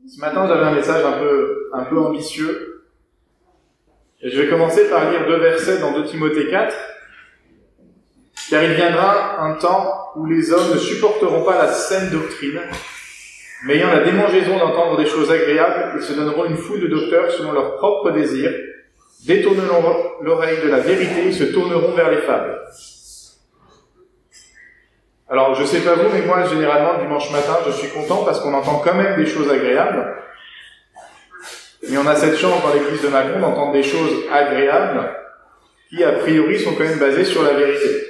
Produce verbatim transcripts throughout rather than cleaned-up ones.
Ce matin, j'avais un message un peu, un peu ambitieux. Et je vais commencer par lire deux versets dans deux Timothée quatre. Car il viendra un temps où les hommes ne supporteront pas la saine doctrine, mais ayant la démangeaison d'entendre des choses agréables, ils se donneront une foule de docteurs selon leurs propres désirs, détourneront l'oreille de la vérité, ils se tourneront vers les fables. Alors, je sais pas vous, mais moi, généralement, le dimanche matin, je suis content parce qu'on entend quand même des choses agréables. Mais on a cette chance dans l'église de Macron d'entendre des choses agréables qui, a priori, sont quand même basées sur la vérité.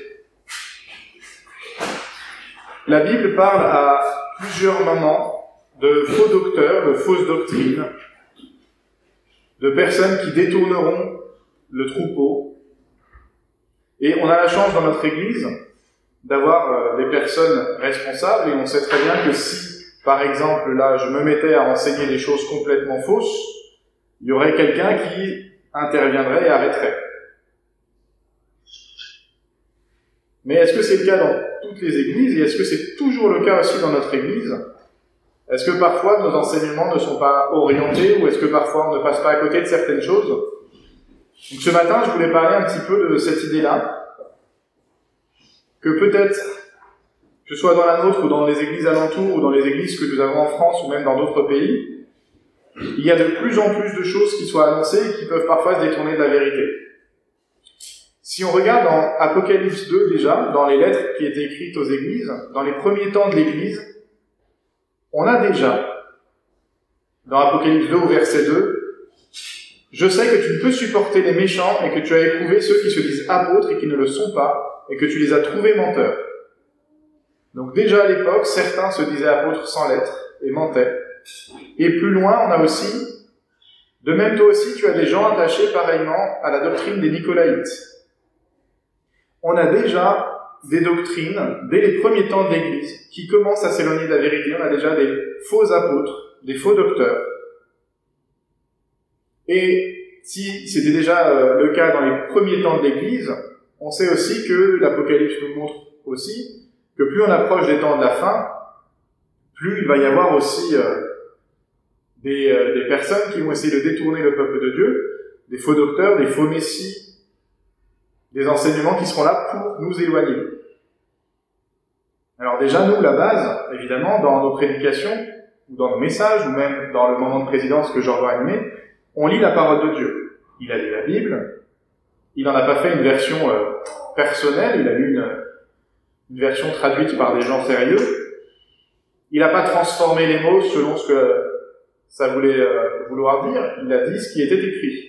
La Bible parle à plusieurs moments de faux docteurs, de fausses doctrines, de personnes qui détourneront le troupeau. Et on a la chance dans notre église d'avoir euh, des personnes responsables, et on sait très bien que si, par exemple, là, je me mettais à enseigner des choses complètement fausses, il y aurait quelqu'un qui interviendrait et arrêterait. Mais est-ce que c'est le cas dans toutes les églises, et est-ce que c'est toujours le cas aussi dans notre église? Est-ce que parfois nos enseignements ne sont pas orientés, ou est-ce que parfois on ne passe pas à côté de certaines choses? Donc ce matin, je voulais parler un petit peu de cette idée-là, que peut-être, que ce soit dans la nôtre ou dans les églises alentours ou dans les églises que nous avons en France ou même dans d'autres pays, il y a de plus en plus de choses qui sont annoncées et qui peuvent parfois se détourner de la vérité. Si on regarde dans Apocalypse deux déjà, dans les lettres qui étaient écrites aux églises, dans les premiers temps de l'église, on a déjà, dans Apocalypse deux au verset deux, « Je sais que tu ne peux supporter les méchants et que tu as éprouvé ceux qui se disent apôtres et qui ne le sont pas, et que tu les as trouvés menteurs. » Donc déjà à l'époque, certains se disaient apôtres sans lettres et mentaient. Et plus loin, on a aussi, de même toi aussi, tu as des gens attachés pareillement à la doctrine des Nicolaïtes. On a déjà des doctrines, dès les premiers temps de l'Église, qui commencent à s'éloigner de la vérité. On a déjà des faux apôtres, des faux docteurs. Et si c'était déjà euh, le cas dans les premiers temps de l'Église, on sait aussi que l'Apocalypse nous montre aussi que plus on approche des temps de la fin, plus il va y avoir aussi euh, des, euh, des personnes qui vont essayer de détourner le peuple de Dieu, des faux docteurs, des faux messies, des enseignements qui seront là pour nous éloigner. Alors déjà, nous, la base, évidemment, dans nos prédications, ou dans nos messages, ou même dans le moment de présidence que Jean va animer, on lit la parole de Dieu. Il a lu la Bible, il n'en a pas fait une version euh, personnelle, il a lu une, une version traduite par des gens sérieux. Il n'a pas transformé les mots selon ce que ça voulait euh, vouloir dire, il a dit ce qui était écrit.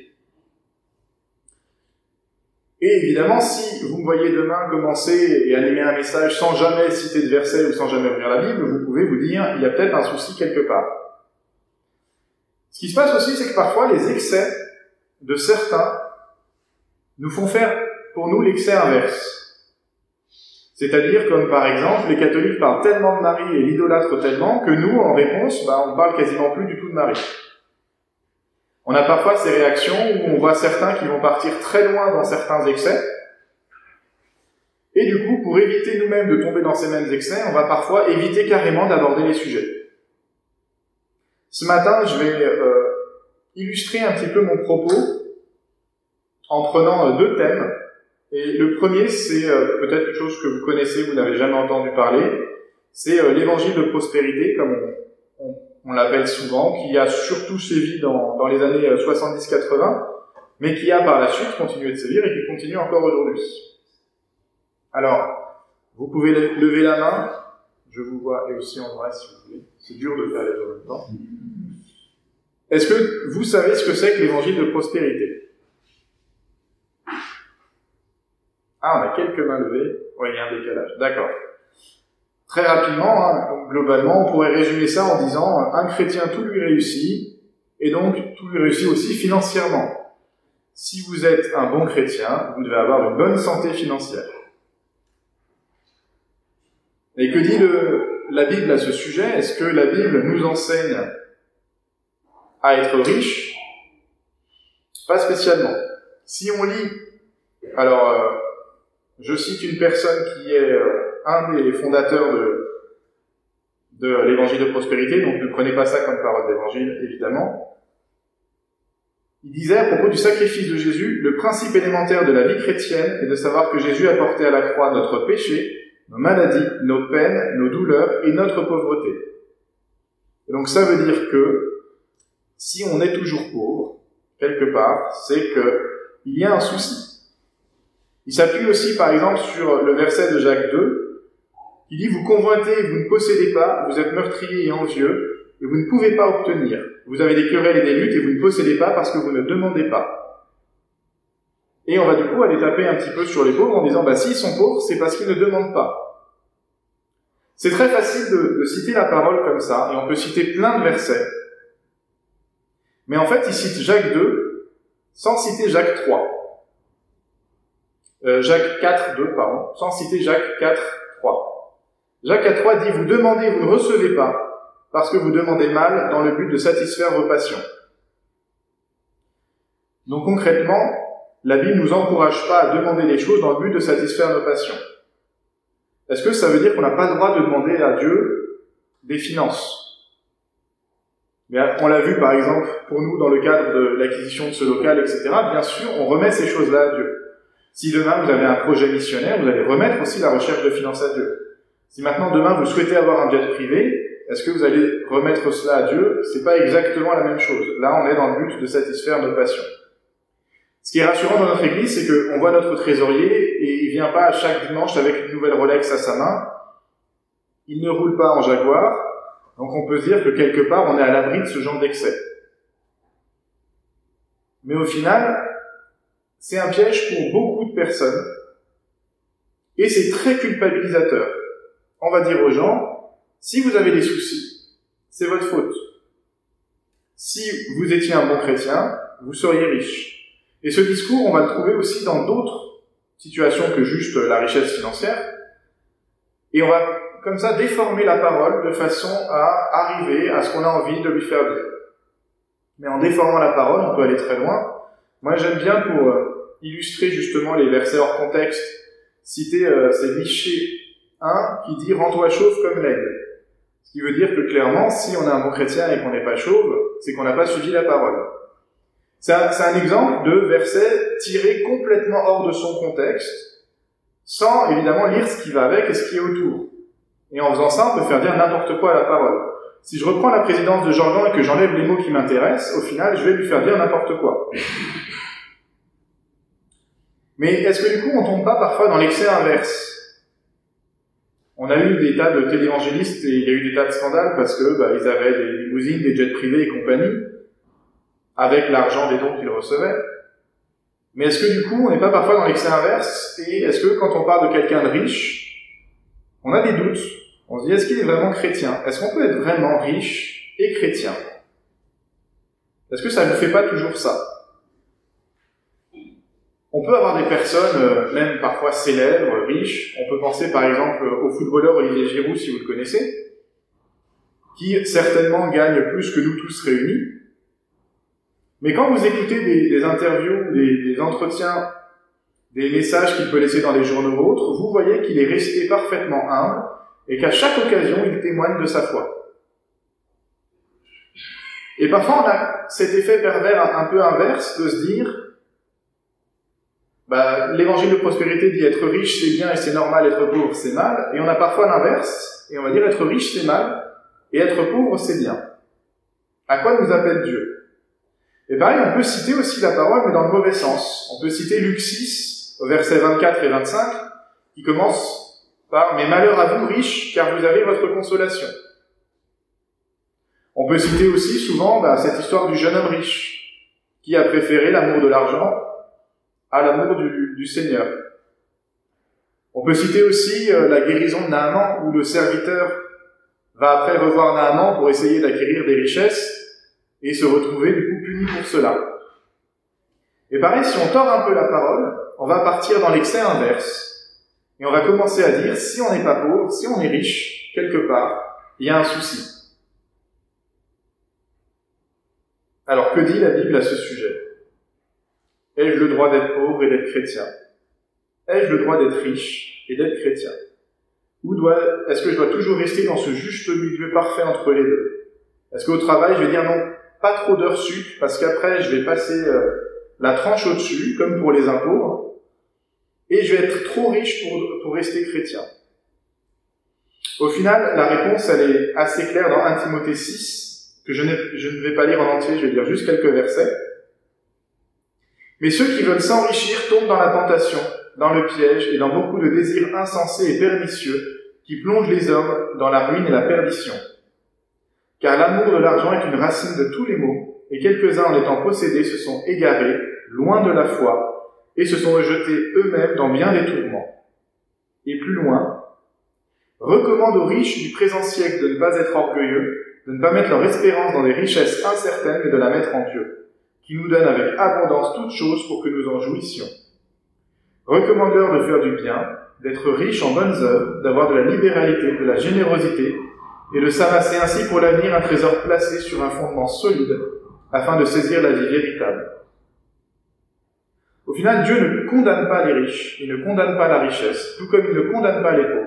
Et évidemment, si vous me voyez demain commencer et animer un message sans jamais citer de verset ou sans jamais ouvrir la Bible, vous pouvez vous dire, il y a peut-être un souci quelque part. Ce qui se passe aussi, c'est que parfois les excès de certains nous font faire pour nous l'excès inverse. C'est-à-dire comme par exemple, les catholiques parlent tellement de Marie et l'idolâtrent tellement que nous, en réponse, bah, on ne parle quasiment plus du tout de Marie. On a parfois ces réactions où on voit certains qui vont partir très loin dans certains excès, et du coup, pour éviter nous-mêmes de tomber dans ces mêmes excès, on va parfois éviter carrément d'aborder les sujets. Ce matin, je vais euh, illustrer un petit peu mon propos en prenant euh, deux thèmes. Et le premier, c'est euh, peut-être quelque chose que vous connaissez, vous n'avez jamais entendu parler, c'est euh, l'évangile de prospérité, comme on, on, on l'appelle souvent, qui a surtout sévi dans, dans les années soixante-dix quatre-vingts, mais qui a par la suite continué de sévir et qui continue encore aujourd'hui. Alors, vous pouvez lever la main, je vous vois, et aussi en vrai si vous voulez, c'est dur de faire les deux en même temps. Est-ce que vous savez ce que c'est que l'évangile de prospérité? Ah, on a quelques mains levées. Oui, il y a un décalage. D'accord. Très rapidement, hein, donc globalement, on pourrait résumer ça en disant un chrétien, tout lui réussit, et donc tout lui réussit aussi financièrement. Si vous êtes un bon chrétien, vous devez avoir une bonne santé financière. Et que dit le, la Bible à ce sujet? Est-ce que la Bible nous enseigne à être riche? Pas spécialement. Si on lit, alors... Euh, je cite une personne qui est euh, un des fondateurs de, de l'évangile de prospérité, donc ne prenez pas ça comme parole d'évangile, évidemment. Il disait à propos du sacrifice de Jésus, le principe élémentaire de la vie chrétienne est de savoir que Jésus a porté à la croix notre péché, nos maladies, nos peines, nos douleurs et notre pauvreté. Et donc ça veut dire que si on est toujours pauvre, quelque part, c'est que il y a un souci. Il s'appuie aussi, par exemple, sur le verset de Jacques deux, qui dit « Vous convoitez, vous ne possédez pas, vous êtes meurtriers et envieux, et vous ne pouvez pas obtenir. Vous avez des querelles et des luttes, et vous ne possédez pas parce que vous ne demandez pas. » Et on va du coup aller taper un petit peu sur les pauvres en disant « Bah, s'ils sont pauvres, c'est parce qu'ils ne demandent pas. » C'est très facile de, de citer la parole comme ça, et on peut citer plein de versets. Mais en fait, il cite Jacques deux, sans citer Jacques trois. Euh, Jacques quatre, deux, pardon, sans citer Jacques quatre, trois. Jacques quatre, trois dit « Vous demandez, vous ne recevez pas, parce que vous demandez mal dans le but de satisfaire vos passions. » Donc concrètement, la Bible ne nous encourage pas à demander les choses dans le but de satisfaire nos passions. Est-ce que ça veut dire qu'on n'a pas le droit de demander à Dieu des finances ? Bien, on l'a vu par exemple pour nous dans le cadre de l'acquisition de ce local, et cetera. Bien sûr, on remet ces choses-là à Dieu. Si demain vous avez un projet missionnaire, vous allez remettre aussi la recherche de finances à Dieu. Si maintenant demain vous souhaitez avoir un jet privé, est-ce que vous allez remettre cela à Dieu ? C'est pas exactement la même chose. Là, on est dans le but de satisfaire nos passions. Ce qui est rassurant dans notre église, c'est qu'on voit notre trésorier et il vient pas à chaque dimanche avec une nouvelle Rolex à sa main. Il ne roule pas en Jaguar. Donc on peut se dire que quelque part, on est à l'abri de ce genre d'excès. Mais au final, c'est un piège pour beaucoup de personnes. Et c'est très culpabilisateur. On va dire aux gens, si vous avez des soucis, c'est votre faute. Si vous étiez un bon chrétien, vous seriez riche. Et ce discours, on va le trouver aussi dans d'autres situations que juste la richesse financière. Et on va comme ça déformer la parole de façon à arriver à ce qu'on a envie de lui faire dire. Mais en déformant la parole, on peut aller très loin. Moi, j'aime bien pour euh, illustrer justement les versets hors contexte, citer euh, c'est Michée un qui dit « Rends-toi chauve comme l'aigle ». Ce qui veut dire que clairement, si on est un bon chrétien et qu'on n'est pas chauve, c'est qu'on n'a pas suivi la parole. C'est un, c'est un exemple de verset tiré complètement hors de son contexte, sans évidemment lire ce qui va avec et ce qui est autour. Et en faisant ça, on peut faire dire n'importe quoi à la parole. Si je reprends la présidence de Jordan et que j'enlève les mots qui m'intéressent, au final, je vais lui faire dire n'importe quoi. Mais est-ce que du coup, on tombe pas parfois dans l'excès inverse ? On a eu des tas de télévangélistes et il y a eu des tas de scandales parce que bah, ils avaient des limousines, des jets privés et compagnie, avec l'argent des dons qu'ils recevaient. Mais est-ce que du coup, on n'est pas parfois dans l'excès inverse ? Et est-ce que quand on parle de quelqu'un de riche, on a des doutes ? On se dit, est-ce qu'il est vraiment chrétien ? Est-ce qu'on peut être vraiment riche et chrétien ? Est-ce que ça ne fait pas toujours ça ? On peut avoir des personnes, euh, même parfois célèbres, riches. On peut penser par exemple au footballeur Olivier Giroud, si vous le connaissez, qui certainement gagne plus que nous tous réunis. Mais quand vous écoutez des, des interviews, des, des entretiens, des messages qu'il peut laisser dans les journaux ou autres, vous voyez qu'il est resté parfaitement humble et qu'à chaque occasion, il témoigne de sa foi. Et parfois, on a cet effet pervers un peu inverse de se dire bah, l'évangile de prospérité dit être riche c'est bien et c'est normal, être pauvre c'est mal, et on a parfois l'inverse, et on va dire être riche c'est mal, et être pauvre c'est bien. À quoi nous appelle Dieu ? Et pareil, on peut citer aussi la parole, mais dans le mauvais sens. On peut citer Luc six, au versets vingt-quatre et vingt-cinq, qui commence par « Mais malheur à vous, riches, car vous avez votre consolation ». On peut citer aussi souvent bah, cette histoire du jeune homme riche, qui a préféré l'amour de l'argent à l'amour du, du Seigneur. On peut citer aussi euh, la guérison de Naaman, où le serviteur va après revoir Naaman pour essayer d'acquérir des richesses, et se retrouver du coup puni pour cela. Et pareil, si on tord un peu la parole, on va partir dans l'excès inverse, et on va commencer à dire, si on n'est pas pauvre, si on est riche, quelque part, il y a un souci. Alors que dit la Bible à ce sujet ? Ai-je le droit d'être pauvre et d'être chrétien ? Ai-je le droit d'être riche et d'être chrétien ? Ou dois, est-ce que je dois toujours rester dans ce juste milieu parfait entre les deux? Est-ce qu'au travail, je vais dire non, pas trop d'heures sup, parce qu'après, je vais passer euh, la tranche au-dessus, comme pour les impôts, hein, et je vais être trop riche pour, pour rester chrétien. Au final, la réponse, elle est assez claire dans un Timothée six, que je, je ne vais pas lire en entier, je vais lire juste quelques versets. Mais ceux qui veulent s'enrichir tombent dans la tentation, dans le piège et dans beaucoup de désirs insensés et pernicieux qui plongent les hommes dans la ruine et la perdition. Car l'amour de l'argent est une racine de tous les maux, et quelques-uns en étant possédés se sont égarés, loin de la foi, et se sont jetés eux-mêmes dans bien des tourments. Et plus loin, recommande aux riches du présent siècle de ne pas être orgueilleux, de ne pas mettre leur espérance dans des richesses incertaines, mais de la mettre en Dieu, qui nous donne avec abondance toutes choses pour que nous en jouissions. Recommande-leur de faire du bien, d'être riches en bonnes œuvres, d'avoir de la libéralité, de la générosité, et de s'amasser ainsi pour l'avenir un trésor placé sur un fondement solide, afin de saisir la vie véritable. Au final, Dieu ne condamne pas les riches, il ne condamne pas la richesse, tout comme il ne condamne pas les pauvres.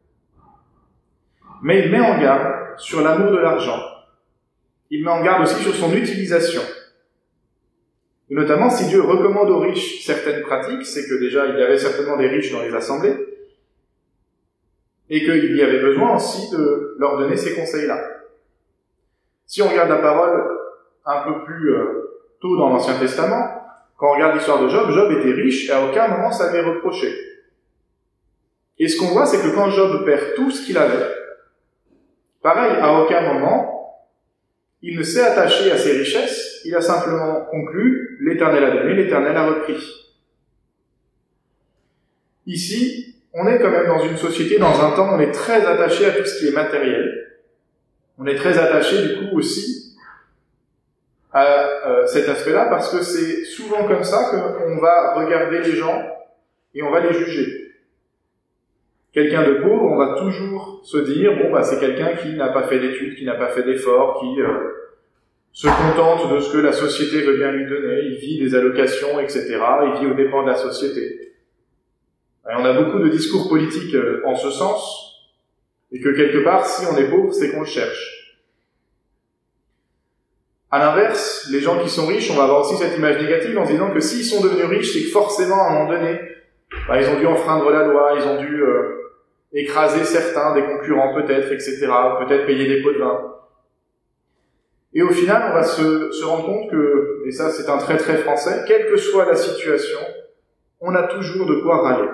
Mais il met en garde sur l'amour de l'argent. Il met en garde aussi sur son utilisation. Et notamment, si Dieu recommande aux riches certaines pratiques, c'est que déjà il y avait certainement des riches dans les assemblées, et qu'il y avait besoin aussi de leur donner ces conseils-là. Si on regarde la parole un peu plus euh, tôt dans l'Ancien Testament, quand on regarde l'histoire de Job, Job était riche et à aucun moment ça lui est reproché. Et ce qu'on voit, c'est que quand Job perd tout ce qu'il avait, pareil, à aucun moment, il ne s'est attaché à ses richesses, il a simplement conclu, l'Éternel a donné, l'Éternel a repris. Ici, on est quand même dans une société, dans un temps, on est très attaché à tout ce qui est matériel. On est très attaché, du coup, aussi à euh, cet aspect-là, parce que c'est souvent comme ça qu'on va regarder les gens et on va les juger. Quelqu'un de pauvre, on va toujours se dire, bon, bah, c'est quelqu'un qui n'a pas fait d'études, qui n'a pas fait d'efforts, qui euh, se contente de ce que la société veut bien lui donner, il vit des allocations, et cetera, il vit aux dépens de la société. Et on a beaucoup de discours politiques en ce sens, et que quelque part, si on est pauvre, c'est qu'on le cherche. À l'inverse, les gens qui sont riches, on va avoir aussi cette image négative en se disant que s'ils sont devenus riches, c'est que forcément, à un moment donné, bah, ils ont dû enfreindre la loi, ils ont dû euh, écraser certains, des concurrents peut-être, et cetera, peut-être payer des pots de vin. Et au final, on va se, se rendre compte que, et ça c'est un trait très français, quelle que soit la situation, on a toujours de quoi râler.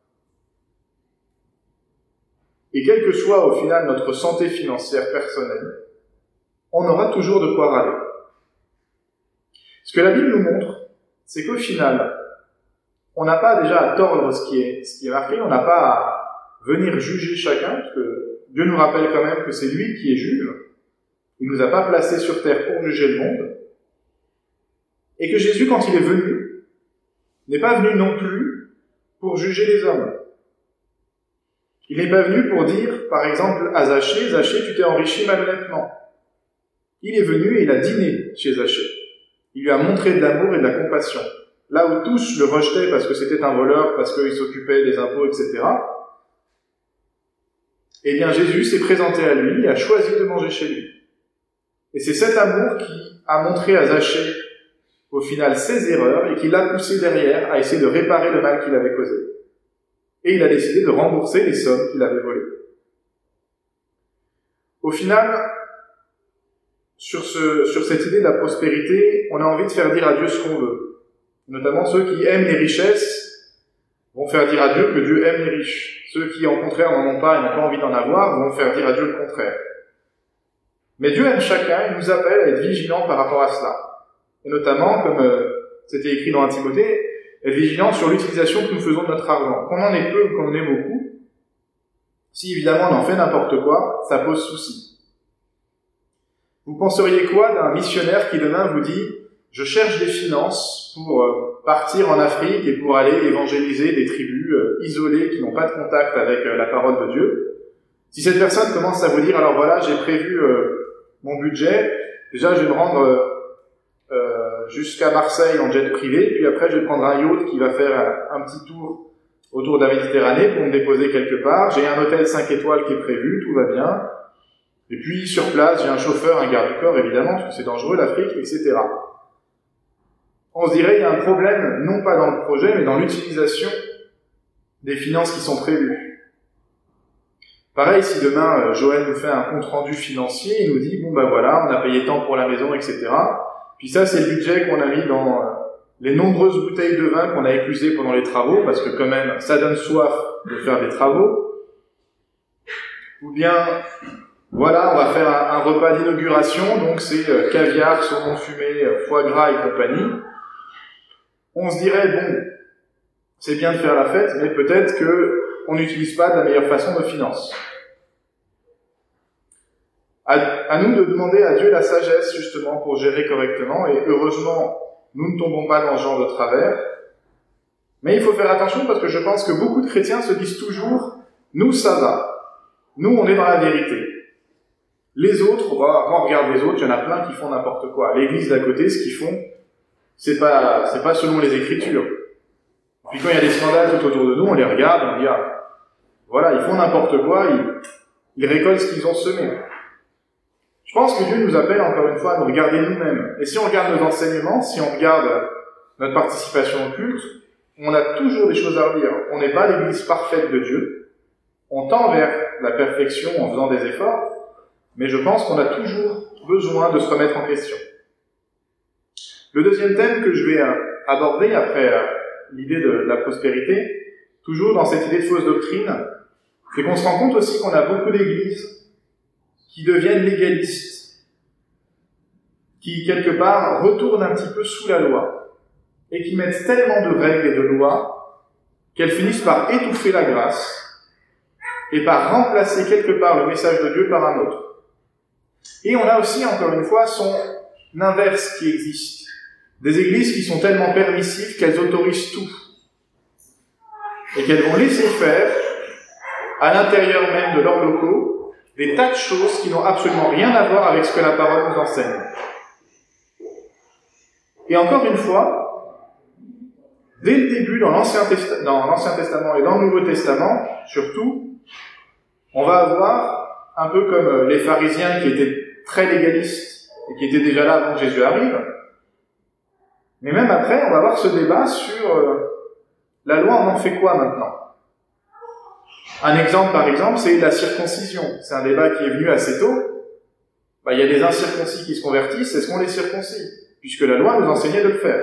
Et quelle que soit au final notre santé financière personnelle, on aura toujours de quoi râler. Ce que la Bible nous montre, c'est qu'au final, on n'a pas déjà à tordre ce qui est, ce qui est marqué, on n'a pas à venir juger chacun, parce que Dieu nous rappelle quand même que c'est lui qui est juge. Il nous a pas placés sur terre pour juger le monde. Et que Jésus, quand il est venu, n'est pas venu non plus pour juger les hommes. Il n'est pas venu pour dire, par exemple, à Zachée, Zachée, tu t'es enrichi malhonnêtement. Il est venu et il a dîné chez Zachée. Il lui a montré de l'amour et de la compassion. Là où tous le rejetaient parce que c'était un voleur, parce qu'il s'occupait des impôts, et cetera, eh bien Jésus s'est présenté à lui et a choisi de manger chez lui. Et c'est cet amour qui a montré à Zachée, au final, ses erreurs et qui l'a poussé derrière à essayer de réparer le mal qu'il avait causé. Et il a décidé de rembourser les sommes qu'il avait volées. Au final, sur, ce, sur cette idée de la prospérité, on a envie de faire dire à Dieu ce qu'on veut. Notamment ceux qui aiment les richesses vont faire dire à Dieu que Dieu aime les riches. Ceux qui, en contraire, n'en ont pas et n'ont pas envie d'en avoir vont faire dire à Dieu le contraire. Mais Dieu aime chacun et nous appelle à être vigilants par rapport à cela. Et notamment, comme euh, c'était écrit dans un Timothée, être vigilants sur l'utilisation que nous faisons de notre argent. Qu'on en ait peu ou qu'on en ait beaucoup, si évidemment on en fait n'importe quoi, ça pose souci. Vous penseriez quoi d'un missionnaire qui demain vous dit « Je cherche des finances pour euh, partir en Afrique et pour aller évangéliser des tribus euh, isolées qui n'ont pas de contact avec euh, la parole de Dieu ». Si cette personne commence à vous dire « Alors voilà, j'ai prévu euh, mon budget, déjà je vais me rendre euh, euh, jusqu'à Marseille en jet privé, puis après je vais prendre un yacht qui va faire un, un petit tour autour de la Méditerranée pour me déposer quelque part. J'ai un hôtel cinq étoiles qui est prévu, tout va bien. Et puis, sur place, j'ai un chauffeur, un garde du corps, évidemment, parce que c'est dangereux, l'Afrique, et cetera. On se dirait, il y a un problème, non pas dans le projet, mais dans l'utilisation des finances qui sont prévues. Pareil, si demain, euh, Joël nous fait un compte-rendu financier, il nous dit, bon ben voilà, on a payé tant pour la maison, et cetera. Puis ça, c'est le budget qu'on a mis dans euh, les nombreuses bouteilles de vin qu'on a éclusées pendant les travaux, parce que quand même, ça donne soif de faire des travaux. Ou bien, voilà, on va faire un, un repas d'inauguration, donc c'est euh, caviar, saumon fumé, euh, foie gras et compagnie. On se dirait, bon, c'est bien de faire la fête, mais peut-être que on n'utilise pas de la meilleure façon nos finances. À, à nous de demander à Dieu la sagesse, justement, pour gérer correctement, et heureusement, nous ne tombons pas dans ce genre de travers. Mais il faut faire attention parce que je pense que beaucoup de chrétiens se disent toujours, nous ça va, nous on est dans la vérité. Les autres, bah, quand on regarde les autres, il y en a plein qui font n'importe quoi. L'église d'à côté, ce qu'ils font, c'est pas, c'est pas selon les Écritures. Puis quand il y a des scandales tout autour de nous, on les regarde, on dit, ah, voilà, ils font n'importe quoi, ils, ils récoltent ce qu'ils ont semé. Je pense que Dieu nous appelle encore une fois à nous regarder nous-mêmes. Et si on regarde nos enseignements, si on regarde notre participation au culte, on a toujours des choses à redire. On n'est pas l'église parfaite de Dieu. On tend vers la perfection en faisant des efforts, mais je pense qu'on a toujours besoin de se remettre en question. Le deuxième thème que je vais aborder après l'idée de la prospérité, toujours dans cette idée de fausse doctrine, c'est qu'on se rend compte aussi qu'on a beaucoup d'églises qui deviennent légalistes, qui quelque part retournent un petit peu sous la loi, et qui mettent tellement de règles et de lois qu'elles finissent par étouffer la grâce et par remplacer quelque part le message de Dieu par un autre. Et on a aussi, encore une fois, son inverse qui existe. Des églises qui sont tellement permissives qu'elles autorisent tout. Et qu'elles vont laisser faire, à l'intérieur même de leurs locaux, des tas de choses qui n'ont absolument rien à voir avec ce que la parole nous enseigne. Et encore une fois, dès le début, dans l'Ancien, Testa- dans l'Ancien Testament et dans le Nouveau Testament, surtout, on va avoir, un peu comme les pharisiens qui étaient très légalistes et qui étaient déjà là avant que Jésus arrive, mais même après, on va avoir ce débat sur euh, la loi, on en fait quoi maintenant? Un exemple, par exemple, c'est la circoncision. C'est un débat qui est venu assez tôt. Bah, il y a des incirconcis qui se convertissent, est-ce qu'on les circoncis? Puisque la loi nous enseignait de le faire.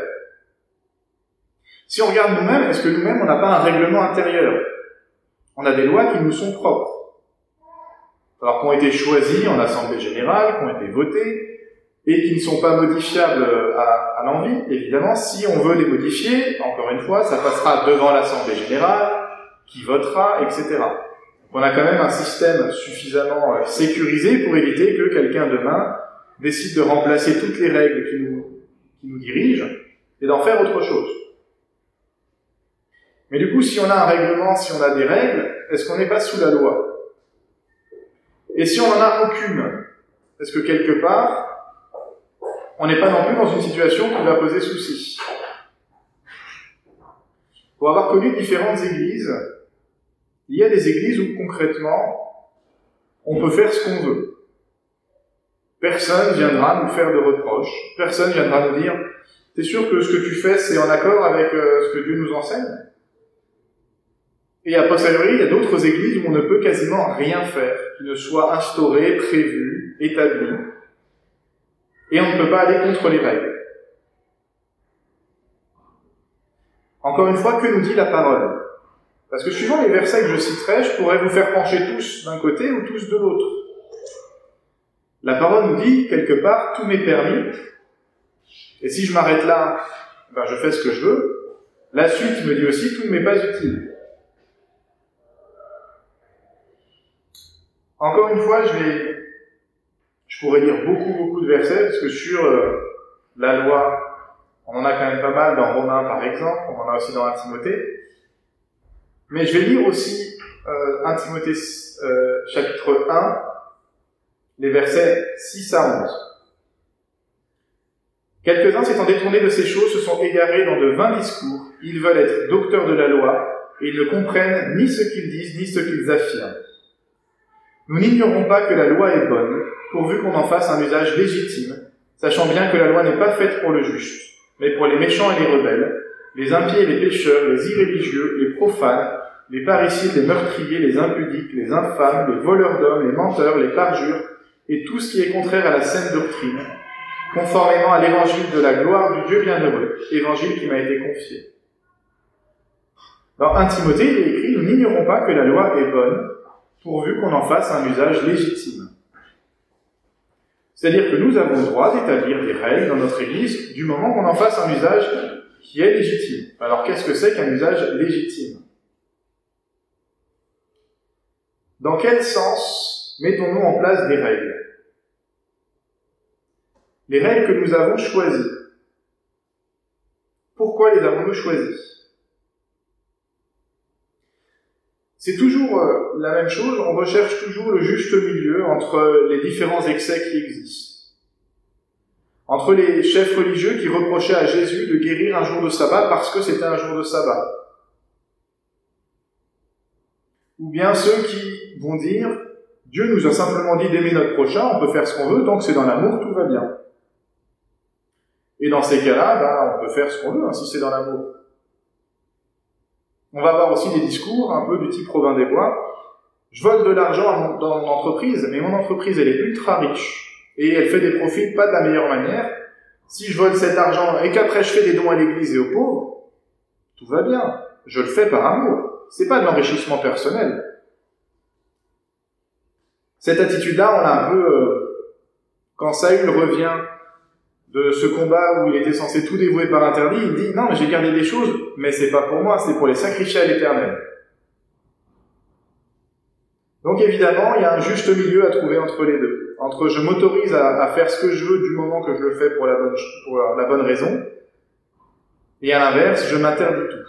Si on regarde nous-mêmes, est-ce que nous-mêmes, on n'a pas un règlement intérieur? On a des lois qui nous sont propres. Alors, qui ont été choisies en assemblée générale, qui ont été votées, et qui ne sont pas modifiables à, à l'envi, évidemment. Si on veut les modifier, encore une fois, ça passera devant l'Assemblée générale, qui votera, et cetera. On a quand même un système suffisamment sécurisé pour éviter que quelqu'un demain décide de remplacer toutes les règles qui nous, qui nous dirigent et d'en faire autre chose. Mais du coup, si on a un règlement, si on a des règles, est-ce qu'on n'est pas sous la loi? Et si on n'en a aucune, est-ce que quelque part, on n'est pas non plus dans une situation qui va poser souci? Pour avoir connu différentes églises, il y a des églises où concrètement, on peut faire ce qu'on veut. Personne viendra nous faire de reproches, personne viendra nous dire « T'es sûr que ce que tu fais, c'est en accord avec euh, ce que Dieu nous enseigne ?» Et a posteriori, il y a d'autres églises où on ne peut quasiment rien faire, qui ne soit instauré, prévu, établi, et on ne peut pas aller contre les règles. Encore une fois, que nous dit la parole? Parce que suivant les versets que je citerai, je pourrais vous faire pencher tous d'un côté ou tous de l'autre. La parole nous dit, quelque part, tout m'est permis, et si je m'arrête là, ben je fais ce que je veux. La suite me dit aussi, tout ne m'est pas utile. Encore une fois, je vais, je pourrais lire beaucoup, beaucoup de versets, parce que sur euh, la loi, on en a quand même pas mal dans Romains, par exemple, on en a aussi dans un Timothée. Mais je vais lire aussi euh, un Timothée euh, chapitre un, les versets six à onze. Quelques-uns s'étant détournés de ces choses se sont égarés dans de vains discours. Ils veulent être docteurs de la loi, et ils ne comprennent ni ce qu'ils disent, ni ce qu'ils affirment. Nous n'ignorons pas que la loi est bonne, pourvu qu'on en fasse un usage légitime, sachant bien que la loi n'est pas faite pour le juste, mais pour les méchants et les rebelles, les impies et les pécheurs, les irréligieux, les profanes, les parricides, les meurtriers, les impudiques, les infâmes, les voleurs d'hommes, les menteurs, les parjures, et tout ce qui est contraire à la saine doctrine, conformément à l'évangile de la gloire du Dieu bienheureux, évangile qui m'a été confié. Dans un Timothée, il est écrit « Nous n'ignorons pas que la loi est bonne, pourvu qu'on en fasse un usage légitime. » C'est-à-dire que nous avons le droit d'établir des règles dans notre Église du moment qu'on en fasse un usage qui est légitime. Alors qu'est-ce que c'est qu'un usage légitime? Dans quel sens mettons-nous en place des règles? Les règles que nous avons choisies. Pourquoi les avons-nous choisies? C'est toujours euh, la même chose, on recherche toujours le juste milieu entre les différents excès qui existent. Entre les chefs religieux qui reprochaient à Jésus de guérir un jour de sabbat parce que c'était un jour de sabbat. Ou bien ceux qui vont dire « Dieu nous a simplement dit d'aimer notre prochain, on peut faire ce qu'on veut, tant que c'est dans l'amour, tout va bien. » Et dans ces cas-là, ben, on peut faire ce qu'on veut, hein, si c'est dans l'amour. On va avoir aussi des discours un peu du type Robin des Bois. Je vole de l'argent dans mon entreprise, mais mon entreprise, elle est ultra riche, et elle fait des profits pas de la meilleure manière. Si je vole cet argent et qu'après je fais des dons à l'église et aux pauvres, tout va bien. Je le fais par amour. C'est pas de l'enrichissement personnel. Cette attitude-là, on l'a un peu, euh, quand Saül revient de ce combat où il était censé tout dévouer par interdit, il dit « Non, mais j'ai gardé des choses, mais c'est pas pour moi, c'est pour les sacrifier à l'Éternel. » Donc évidemment, il y a un juste milieu à trouver entre les deux. Entre je m'autorise à, à faire ce que je veux du moment que je le fais pour la bonne, pour la bonne raison, et à l'inverse, je m'interdis tout.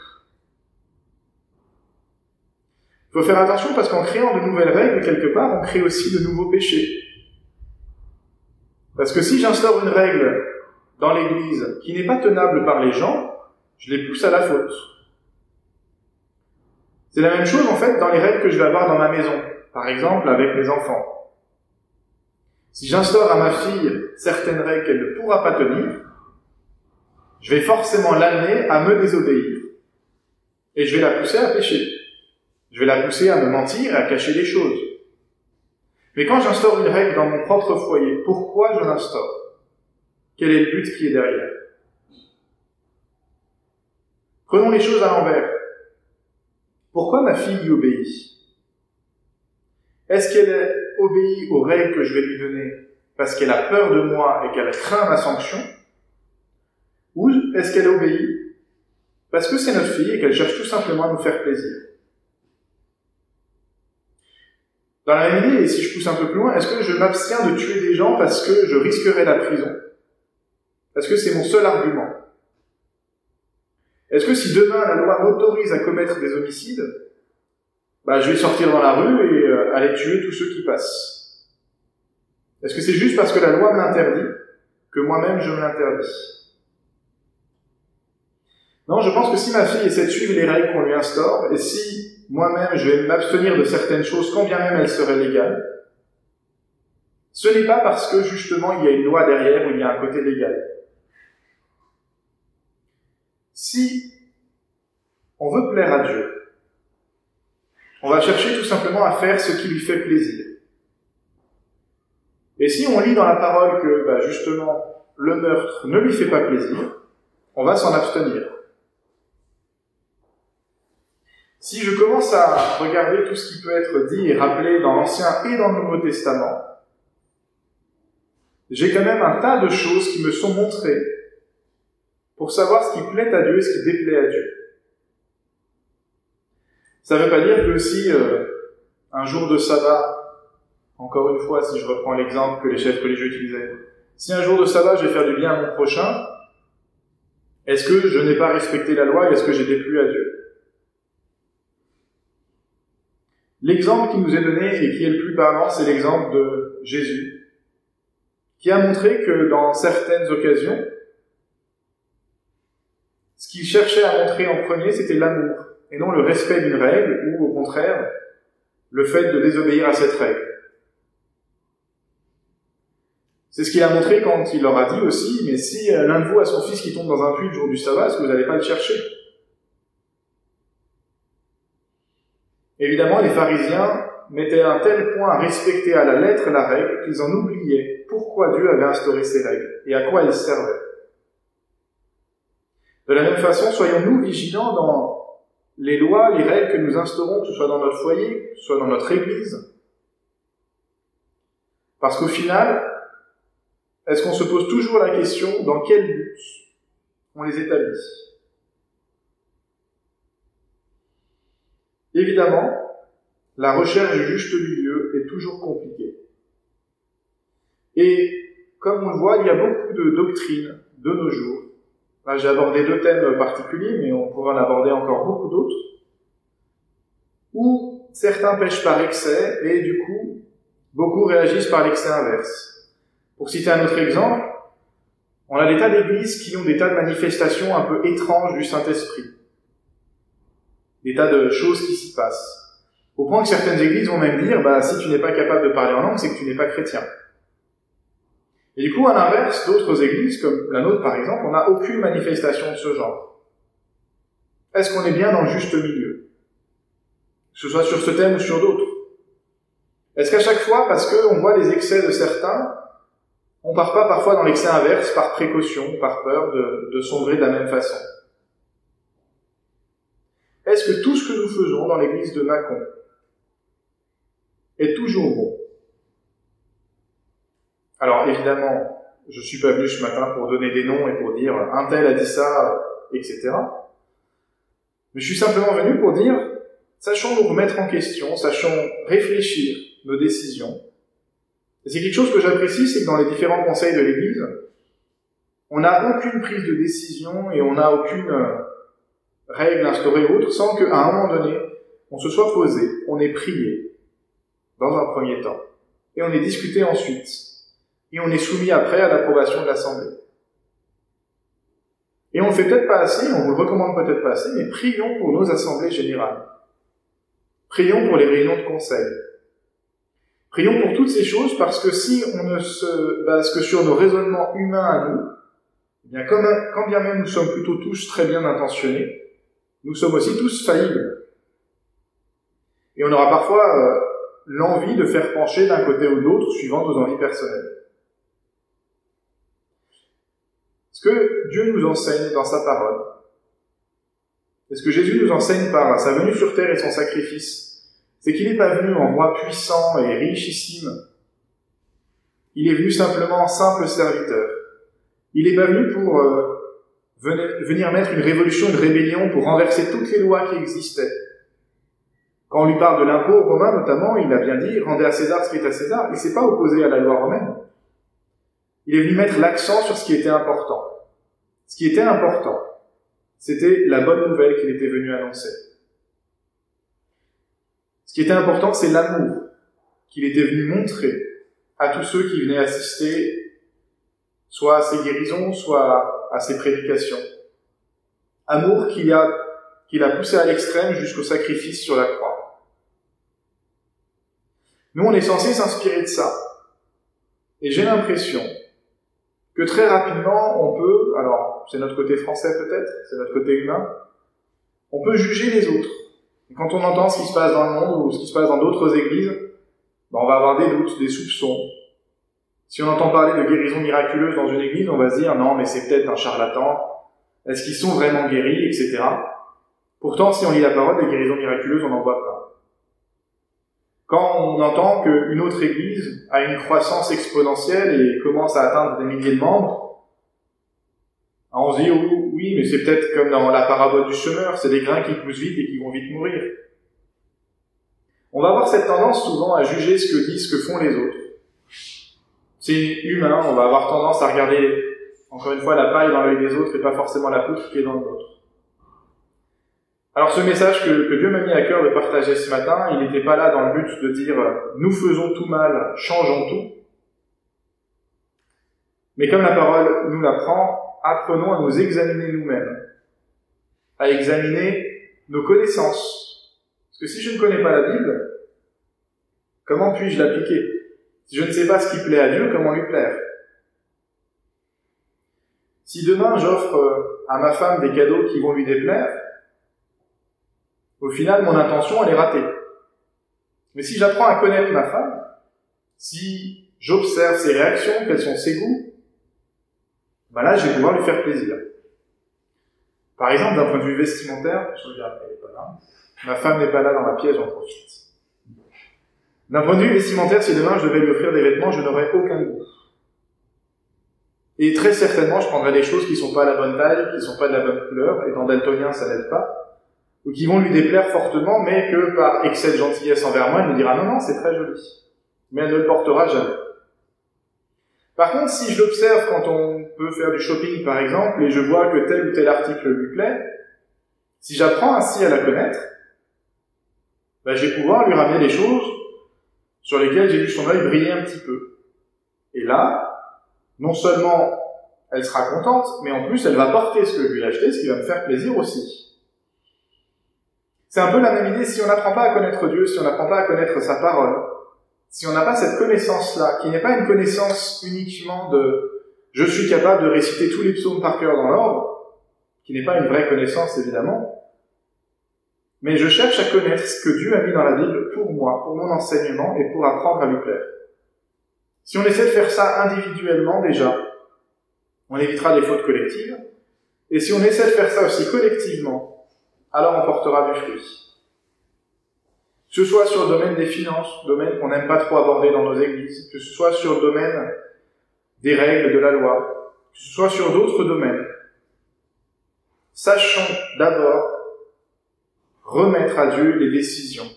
Il faut faire attention parce qu'en créant de nouvelles règles, quelque part, on crée aussi de nouveaux péchés. Parce que si j'instaure une règle dans l'Église qui n'est pas tenable par les gens, je les pousse à la faute. C'est la même chose, en fait, dans les règles que je vais avoir dans ma maison. Par exemple, avec mes enfants. Si j'instaure à ma fille certaines règles qu'elle ne pourra pas tenir, je vais forcément l'amener à me désobéir. Et je vais la pousser à pécher. Je vais la pousser à me mentir et à cacher des choses. Mais quand j'instaure une règle dans mon propre foyer, pourquoi je l'instaure? Quel est le but qui est derrière? Prenons les choses à l'envers. Pourquoi ma fille lui obéit? Est-ce qu'elle obéit aux règles que je vais lui donner parce qu'elle a peur de moi et qu'elle craint ma sanction? Ou est-ce qu'elle obéit parce que c'est notre fille et qu'elle cherche tout simplement à nous faire plaisir? Dans la même idée, et si je pousse un peu plus loin, est-ce que je m'abstiens de tuer des gens parce que je risquerais la prison? Est-ce que c'est mon seul argument? Est-ce que si demain la loi m'autorise à commettre des homicides, bah, je vais sortir dans la rue et euh, aller tuer tous ceux qui passent? Est-ce que c'est juste parce que la loi m'interdit que moi-même je me l'interdis? Non, je pense que si ma fille essaie de suivre les règles qu'on lui instaure, et si moi-même je vais m'abstenir de certaines choses, quand bien même elles seraient légales, ce n'est pas parce que justement il y a une loi derrière ou il y a un côté légal. Si on veut plaire à Dieu, on va chercher tout simplement à faire ce qui lui fait plaisir. Et si on lit dans la parole que, bah, justement, le meurtre ne lui fait pas plaisir, on va s'en abstenir. Si je commence à regarder tout ce qui peut être dit et rappelé dans l'Ancien et dans le Nouveau Testament, j'ai quand même un tas de choses qui me sont montrées pour savoir ce qui plaît à Dieu et ce qui déplaît à Dieu. Ça ne veut pas dire que si euh, un jour de sabbat, encore une fois, si je reprends l'exemple que les chefs religieux utilisaient, si un jour de sabbat je vais faire du bien à mon prochain, est-ce que je n'ai pas respecté la loi et est-ce que j'ai déplu à Dieu? L'exemple qui nous est donné et qui est le plus parlant, c'est l'exemple de Jésus, qui a montré que dans certaines occasions, ce qu'il cherchait à montrer en premier, c'était l'amour et non le respect d'une règle, ou au contraire, le fait de désobéir à cette règle. C'est ce qu'il a montré quand il leur a dit aussi, mais si l'un de vous a son fils qui tombe dans un puits le jour du sabbat, est-ce que vous n'allez pas le chercher? Évidemment, les pharisiens mettaient un tel point à respecter à la lettre la règle qu'ils en oubliaient pourquoi Dieu avait instauré ces règles et à quoi elles servaient. De la même façon, soyons-nous vigilants dans les lois, les règles que nous instaurons, que ce soit dans notre foyer, que ce soit dans notre église. Parce qu'au final, est-ce qu'on se pose toujours la question dans quel but on les établit? Évidemment, la recherche du juste milieu est toujours compliquée. Et comme on le voit, il y a beaucoup de doctrines de nos jours. Là, j'ai abordé deux thèmes particuliers, mais on pourrait en aborder encore beaucoup d'autres, où certains pêchent par excès et du coup, beaucoup réagissent par l'excès inverse. Pour citer un autre exemple, on a des tas d'églises qui ont des tas de manifestations un peu étranges du Saint-Esprit. Des tas de choses qui s'y passent. Au point que certaines églises vont même dire, bah, si tu n'es pas capable de parler en langue, c'est que tu n'es pas chrétien. Et du coup, à l'inverse, d'autres églises, comme la nôtre par exemple, on n'a aucune manifestation de ce genre. Est-ce qu'on est bien dans le juste milieu? Que ce soit sur ce thème ou sur d'autres. Est-ce qu'à chaque fois, parce qu'on voit les excès de certains, on part pas parfois dans l'excès inverse, par précaution, par peur de, de sombrer de la même façon? Est-ce que tout ce que nous faisons dans l'église de Mâcon est toujours bon? Alors évidemment, je suis pas venu ce matin pour donner des noms et pour dire un tel a dit ça, et cetera. Mais je suis simplement venu pour dire, sachons nous remettre en question, sachons réfléchir nos décisions. Et c'est quelque chose que j'apprécie, c'est que dans les différents conseils de l'Église, on n'a aucune prise de décision et on n'a aucune euh, règle instaurée ou autre sans qu'à un moment donné, on se soit posé, on ait prié dans un premier temps, et on ait discuté ensuite, et on est soumis après à l'approbation de l'Assemblée. Et on ne le fait peut-être pas assez, on vous le recommande peut-être pas assez, mais prions pour nos assemblées générales. Prions pour les réunions de conseil. Prions pour toutes ces choses, parce que si on ne se base que sur nos raisonnements humains à nous, eh bien, comme, quand bien même nous sommes plutôt tous très bien intentionnés, nous sommes aussi tous faillibles. Et on aura parfois euh, l'envie de faire pencher d'un côté ou de l'autre, suivant nos envies personnelles. Ce que Dieu nous enseigne dans sa parole, et ce que Jésus nous enseigne par sa venue sur terre et son sacrifice, c'est qu'il n'est pas venu en roi puissant et richissime. Il est venu simplement en simple serviteur. Il n'est pas venu pour euh, venir, venir mettre une révolution, une rébellion, pour renverser toutes les lois qui existaient. Quand on lui parle de l'impôt romain notamment, il a bien dit « rendez à César ce qui est à César ». Il ne s'est pas opposé à la loi romaine. Il est venu mettre l'accent sur ce qui était important. Ce qui était important, c'était la bonne nouvelle qu'il était venu annoncer. Ce qui était important, c'est l'amour qu'il était venu montrer à tous ceux qui venaient assister soit à ses guérisons, soit à ses prédications. Amour qu'il a, qu'il a poussé à l'extrême jusqu'au sacrifice sur la croix. Nous, on est censé s'inspirer de ça. Et j'ai l'impression que très rapidement, on peut, alors c'est notre côté français peut-être, c'est notre côté humain, on peut juger les autres. Et quand on entend ce qui se passe dans le monde ou ce qui se passe dans d'autres églises, ben on va avoir des doutes, des soupçons. Si on entend parler de guérison miraculeuse dans une église, on va se dire non mais c'est peut-être un charlatan, est-ce qu'ils sont vraiment guéris, et cetera. Pourtant, si on lit la parole, des guérisons miraculeuses, on n'en voit pas. Quand on entend qu'une autre église a une croissance exponentielle et commence à atteindre des milliers de membres, on se dit oh, oui, mais c'est peut-être comme dans la parabole du semeur, c'est des grains qui poussent vite et qui vont vite mourir. On va avoir cette tendance souvent à juger ce que disent, ce que font les autres. C'est humain, on va avoir tendance à regarder, encore une fois, la paille dans l'œil des autres et pas forcément la poutre qui est dans le nôtre. Alors ce message que, que Dieu m'a mis à cœur de partager ce matin, il n'était pas là dans le but de dire « nous faisons tout mal, changeons tout ». Mais comme la parole nous l'apprend, apprenons à nous examiner nous-mêmes, à examiner nos connaissances. Parce que si je ne connais pas la Bible, comment puis-je l'appliquer? Si je ne sais pas ce qui plaît à Dieu, comment lui plaire? Si demain j'offre à ma femme des cadeaux qui vont lui déplaire, au final mon intention elle est ratée. Mais si j'apprends à connaître ma femme, si j'observe ses réactions, quels sont ses goûts, ben là je vais pouvoir lui faire plaisir. Par exemple, d'un point de vue vestimentaire, je regarde, elle n'est pas là, ma femme n'est pas là dans la pièce, j'en profite. D'un point de vue vestimentaire, si demain je devais lui offrir des vêtements, je n'aurais aucun goût. Et très certainement, je prendrais des choses qui ne sont pas à la bonne taille, qui ne sont pas de la bonne couleur, et dans daltonien, ça n'aide pas, ou qui vont lui déplaire fortement, mais que par excès de gentillesse envers moi, elle me dira « Non, non, c'est très joli ». Mais elle ne le portera jamais. Par contre, si je l'observe quand on peut faire du shopping, par exemple, et je vois que tel ou tel article lui plaît, si j'apprends ainsi à la connaître, ben, je vais pouvoir lui ramener des choses sur lesquelles j'ai vu son œil briller un petit peu. Et là, non seulement elle sera contente, mais en plus elle va porter ce que je lui ai acheté, ce qui va me faire plaisir aussi. C'est un peu la même idée, si on n'apprend pas à connaître Dieu, si on n'apprend pas à connaître sa parole, si on n'a pas cette connaissance-là, qui n'est pas une connaissance uniquement de « je suis capable de réciter tous les psaumes par cœur dans l'ordre », qui n'est pas une vraie connaissance évidemment, mais je cherche à connaître ce que Dieu a mis dans la Bible pour moi, pour mon enseignement et pour apprendre à lui plaire. Si on essaie de faire ça individuellement déjà, on évitera des fautes collectives, et si on essaie de faire ça aussi collectivement, alors on portera du fruit. Que ce soit sur le domaine des finances, domaine qu'on n'aime pas trop aborder dans nos églises, que ce soit sur le domaine des règles de la loi, que ce soit sur d'autres domaines, sachons d'abord remettre à Dieu les décisions.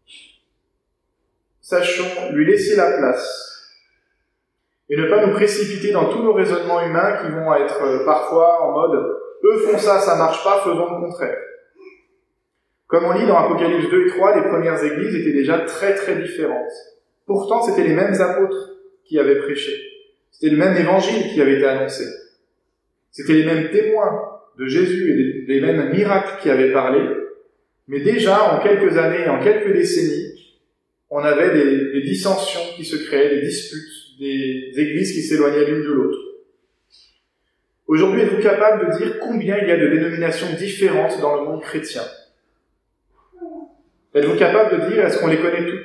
Sachons lui laisser la place et ne pas nous précipiter dans tous nos raisonnements humains qui vont être parfois en mode « eux font ça, ça marche pas, faisons le contraire ». Comme on lit dans Apocalypse deux et trois, les premières églises étaient déjà très très différentes. Pourtant, c'était les mêmes apôtres qui avaient prêché. C'était le même évangile qui avait été annoncé. C'était les mêmes témoins de Jésus et les mêmes miracles qui avaient parlé. Mais déjà, en quelques années, en quelques décennies, on avait des, des dissensions qui se créaient, des disputes, des églises qui s'éloignaient l'une de l'autre. Aujourd'hui, êtes-vous capable de dire combien il y a de dénominations différentes dans le monde chrétien? Êtes-vous capable de dire, est-ce qu'on les connaît toutes?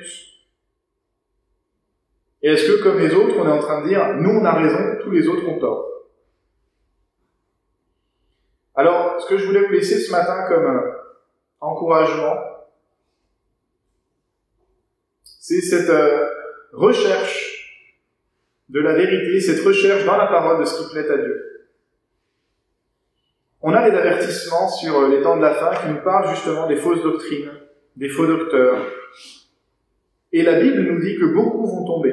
Et est-ce que, comme les autres, on est en train de dire, nous on a raison, tous les autres ont tort? Alors, ce que je voulais vous laisser ce matin comme euh, encouragement, c'est cette euh, recherche de la vérité, cette recherche dans la parole de ce qui plaît à Dieu. On a les avertissements sur euh, les temps de la fin qui nous parlent justement des fausses doctrines, des faux docteurs. Et la Bible nous dit que beaucoup vont tomber.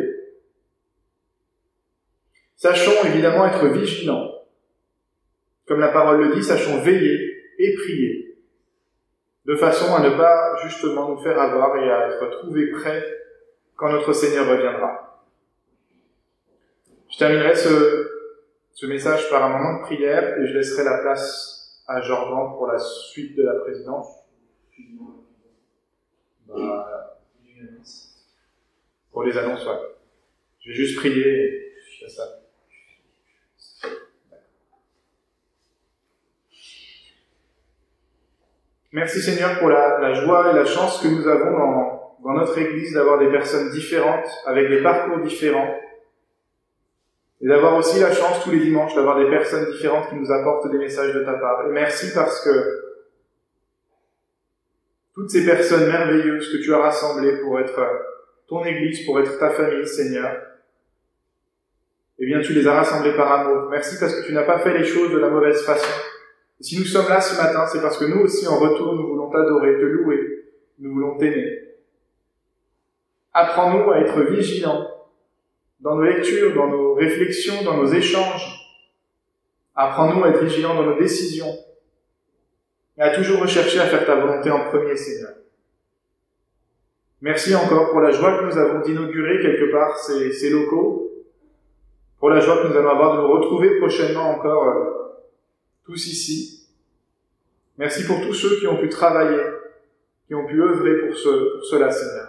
Sachons évidemment être vigilants. Comme la parole le dit, sachons veiller et prier, de façon à ne pas justement nous faire avoir et à être trouvés prêts quand notre Seigneur reviendra. Je terminerai ce, ce message par un moment de prière et je laisserai la place à Jordan pour la suite de la présidence. Bah, pour les annonces, ouais. Je vais juste prier et c'est ça. Merci Seigneur pour la, la joie et la chance que nous avons dans, dans notre Église d'avoir des personnes différentes, avec des parcours différents, et d'avoir aussi la chance tous les dimanches d'avoir des personnes différentes qui nous apportent des messages de ta part. Et merci parce que toutes ces personnes merveilleuses que tu as rassemblées pour être ton Église, pour être ta famille, Seigneur, eh bien tu les as rassemblées par amour. Merci parce que tu n'as pas fait les choses de la mauvaise façon. Et si nous sommes là ce matin, c'est parce que nous aussi, en retour, nous voulons t'adorer, te louer, nous voulons t'aimer. Apprends-nous à être vigilants dans nos lectures, dans nos réflexions, dans nos échanges. Apprends-nous à être vigilants dans nos décisions et à toujours rechercher à faire ta volonté en premier, Seigneur. Merci encore pour la joie que nous avons d'inaugurer quelque part ces, ces locaux, pour la joie que nous allons avoir de nous retrouver prochainement encore euh, tous ici. Merci pour tous ceux qui ont pu travailler, qui ont pu œuvrer pour, ce, pour cela, Seigneur.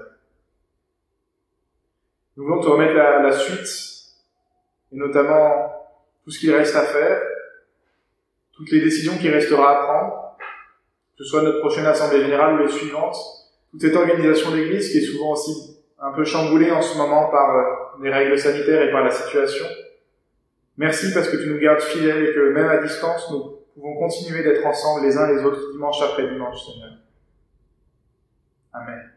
Nous voulons te remettre la, la suite, et notamment tout ce qu'il reste à faire, toutes les décisions qu'il restera à prendre, que ce soit notre prochaine Assemblée Générale ou les suivantes, toute cette organisation d'Église qui est souvent aussi un peu chamboulée en ce moment par euh, les règles sanitaires et par la situation. Merci parce que tu nous gardes fidèles et que même à distance, nous pouvons continuer d'être ensemble les uns les autres dimanche après dimanche, Seigneur. Amen.